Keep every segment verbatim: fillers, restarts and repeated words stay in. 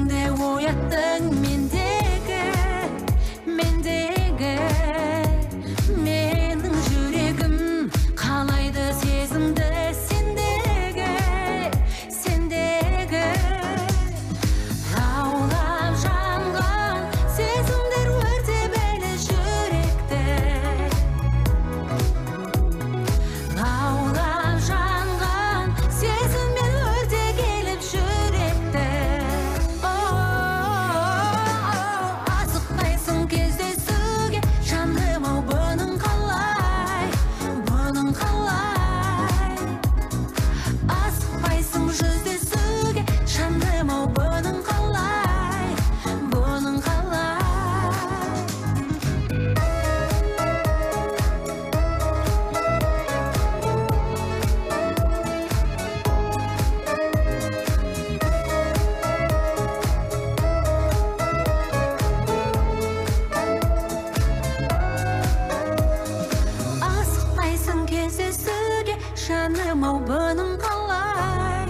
есіңде ояттың мендегі, мендегі. Менің жүрегім қалайды сезімді сендегі, сендегі. Лаулап жанған сезімдер өртеп әлі жүректі. Лаулап жанған сезіммен өрте келіп жүректі. Асықпайсың кездесуге, жаным-ау, бұның қалай, бұның қалай. Асықпайсың жүздесуге, жаным-ау, бұның қалай, бұның қалай. Асықпайсың кездесуге, жаным-ау, бұның қалай.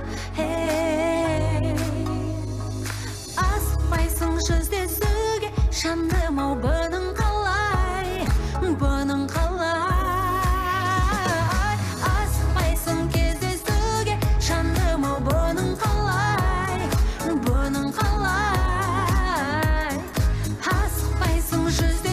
Эй, асықпайсың жүздесуге, жаным-ау, бұның қалай, бұның қалай. Асықпайсың кездесуге, жаным-ау, бұның қалай, бұның қалай. Асықпайсың жүздесуге,